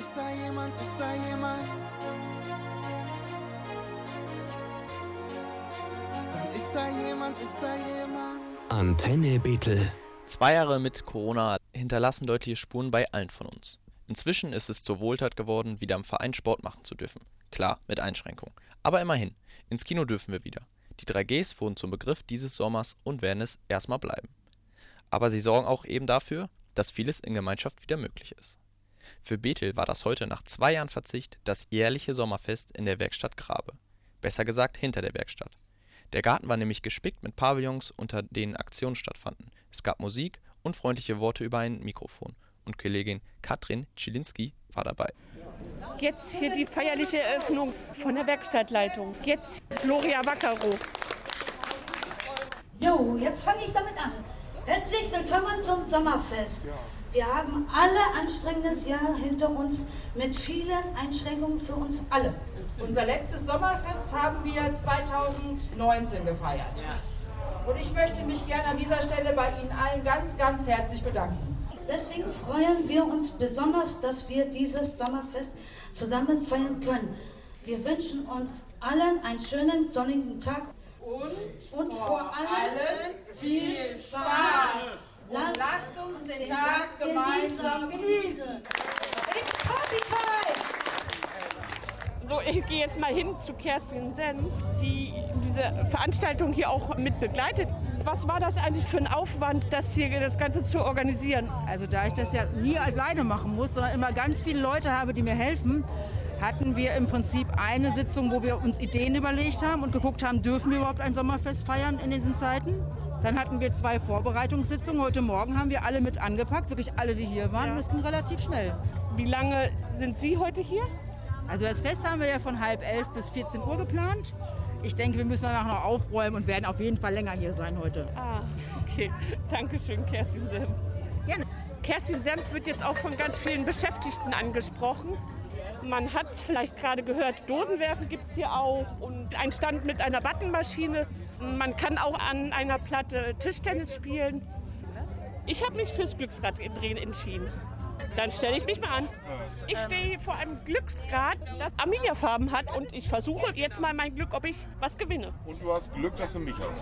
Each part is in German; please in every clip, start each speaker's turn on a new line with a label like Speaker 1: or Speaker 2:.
Speaker 1: Ist da jemand, ist da jemand? Dann ist da jemand, ist da jemand?
Speaker 2: Antenne Bethel.
Speaker 3: 2 Jahre mit Corona hinterlassen deutliche Spuren bei allen von uns. Inzwischen ist es zur Wohltat geworden, wieder im Verein Sport machen zu dürfen. Klar, mit Einschränkungen. Aber immerhin, ins Kino dürfen wir wieder. Die 3Gs wurden zum Begriff dieses Sommers und werden es erstmal bleiben. Aber sie sorgen auch eben dafür, dass vieles in Gemeinschaft wieder möglich ist. Für Bethel war das heute nach 2 Jahren Verzicht das jährliche Sommerfest in der Werkstatt Grabe. Besser gesagt hinter der Werkstatt. Der Garten war nämlich gespickt mit Pavillons, unter denen Aktionen stattfanden. Es gab Musik und freundliche Worte über ein Mikrofon. Und Kollegin Katrin Tschilinski war dabei.
Speaker 4: Jetzt hier die feierliche Eröffnung von der Werkstattleitung. Jetzt Gloria Wackero.
Speaker 5: Jo, jetzt fange ich damit an. Herzlich willkommen zum Sommerfest. Wir haben alle anstrengendes Jahr hinter uns mit vielen Einschränkungen für uns alle.
Speaker 6: Unser letztes Sommerfest haben wir 2019 gefeiert. Und ich möchte mich gerne an dieser Stelle bei Ihnen allen ganz, ganz herzlich bedanken.
Speaker 5: Deswegen freuen wir uns besonders, dass wir dieses Sommerfest zusammen feiern können. Wir wünschen uns allen einen schönen sonnigen Tag und vor allem viel Spaß.
Speaker 6: Lasst uns den Tag gemeinsam genießen.
Speaker 5: It's Party Time!
Speaker 4: So, ich gehe jetzt mal hin zu Kerstin Senf, die diese Veranstaltung hier auch mit begleitet. Was war das eigentlich für ein Aufwand, das Ganze zu organisieren?
Speaker 7: Also da ich das ja nie alleine machen muss, sondern immer ganz viele Leute habe, die mir helfen, hatten wir im Prinzip eine Sitzung, wo wir uns Ideen überlegt haben und geguckt haben, dürfen wir überhaupt ein Sommerfest feiern in diesen Zeiten? Dann hatten wir 2 Vorbereitungssitzungen. Heute Morgen haben wir alle mit angepackt, wirklich alle, die hier waren. Das ging relativ schnell.
Speaker 4: Wie lange sind Sie heute hier?
Speaker 7: Also das Fest haben wir ja von 10:30 bis 14 Uhr geplant. Ich denke, wir müssen danach noch aufräumen und werden auf jeden Fall länger hier sein heute.
Speaker 4: Ah, okay. Dankeschön, Kerstin Senf.
Speaker 7: Gerne.
Speaker 4: Kerstin Senf wird jetzt auch von ganz vielen Beschäftigten angesprochen. Man hat es vielleicht gerade gehört, Dosenwerfen gibt es hier auch und ein Stand mit einer Buttonmaschine. Man kann auch an einer Platte Tischtennis spielen. Ich habe mich fürs Glücksraddrehen entschieden. Dann stelle ich mich mal an. Ich stehe vor einem Glücksrad, das Arminia-Farben hat und ich versuche jetzt mal mein Glück, ob ich was gewinne.
Speaker 8: Und du hast Glück, dass du mich hast.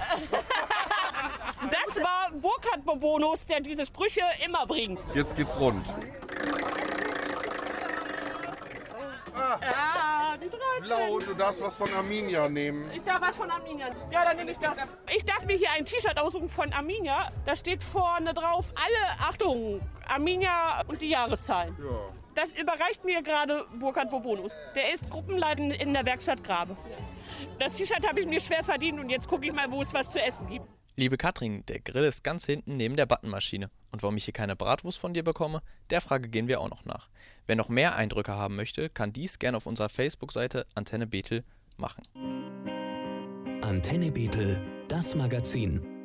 Speaker 4: Das war Burkhard Bobonus, der diese Sprüche immer bringt.
Speaker 8: Jetzt geht's rund.
Speaker 4: Ah, die 13.
Speaker 8: Blau, du darfst was von Arminia nehmen.
Speaker 4: Ich darf was von Arminia. Ja, dann nehme ich das. Ich darf mir hier ein T-Shirt aussuchen von Arminia. Da steht vorne drauf, alle, Achtung, Arminia und die Jahreszahlen.
Speaker 8: Ja.
Speaker 4: Das überreicht mir gerade Burkhard Bobonus. Der ist Gruppenleiter in der Werkstatt Grabe. Das T-Shirt habe ich mir schwer verdient und jetzt gucke ich mal, wo es was zu essen gibt.
Speaker 3: Liebe Katrin, der Grill ist ganz hinten neben der Buttonmaschine. Und warum ich hier keine Bratwurst von dir bekomme, der Frage gehen wir auch noch nach. Wer noch mehr Eindrücke haben möchte, kann dies gerne auf unserer Facebook-Seite Antenne Bethel machen.
Speaker 2: Antenne Bethel, das Magazin.